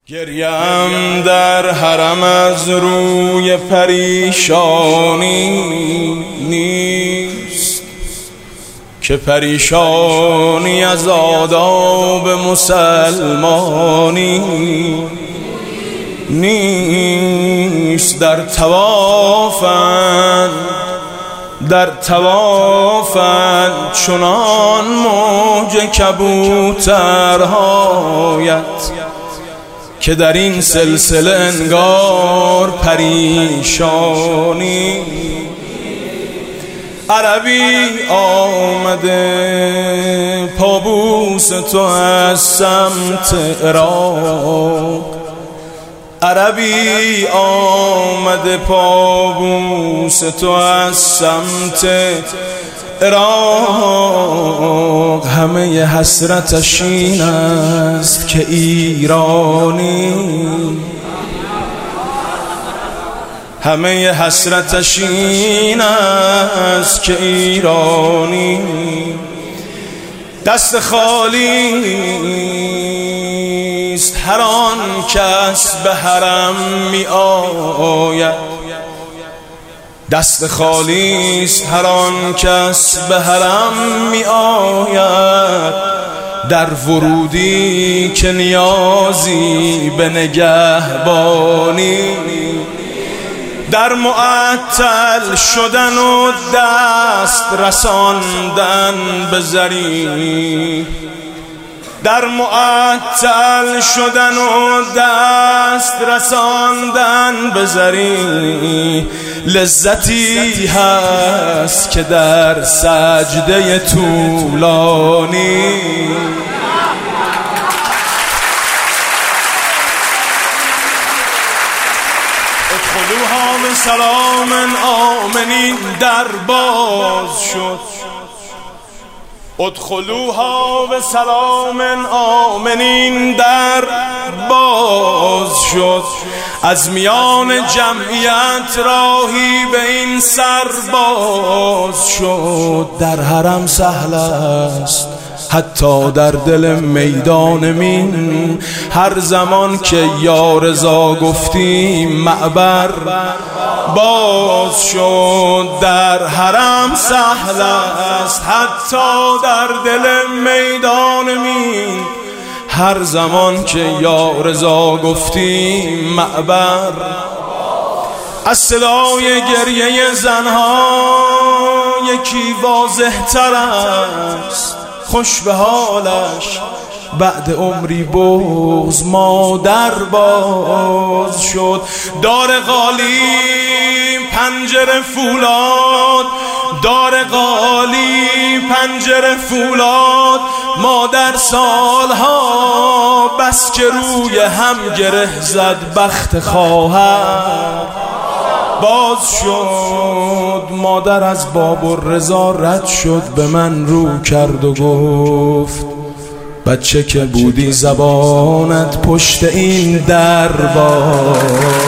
گریم در حرم از روی پریشانی نیست که پریشانی از آداب مسلمانی نیست. در توافند چنان موج کبوترهایت که در این سلسله انگار پریشانی. عربی آمده پابوس تو از سمت عراق، عربی آمده پابوس تو از سمت عراق. همه حسرتش این است که ایرانی، همه حسرتش این است که ایرانی. دست خالی است هر آن کس به حرم می آید، دست خالی است هر آن کس به حرم می آید. در ورودی که نیازی به نگهبانی، در معطل شدن و دست رساندن به زری، در معطل شدن و دست رساندن به زری. لذتی هست که در سجده طولانی ادخلوها بسلام آمنین در باز شد، ادخلوها بسلام آمنین در باز شد. از میان جمعیت راهی به این سر باز شد. در حرم سهل است حتی در دل میدان مین، هر زمان که یا رضا گفتیم معبر باز شد. در حرم سهل است حتی در دل میدان مین، هر زمان که یا رضا گفتیم معبر. از صدای گریه زنها یکی واضح تر است، خوش به حالش بعد عمری بغض مادر باز شد. دار قالی پنجره فولاد، دار قالی پنجره فولاد. مادر سالها بس که روی هم گره زد، بخت خواهر باز شد. مادر از باب الرضا رد شد، به من رو کرد و گفت بچه که بودی زبانت پشت این در باز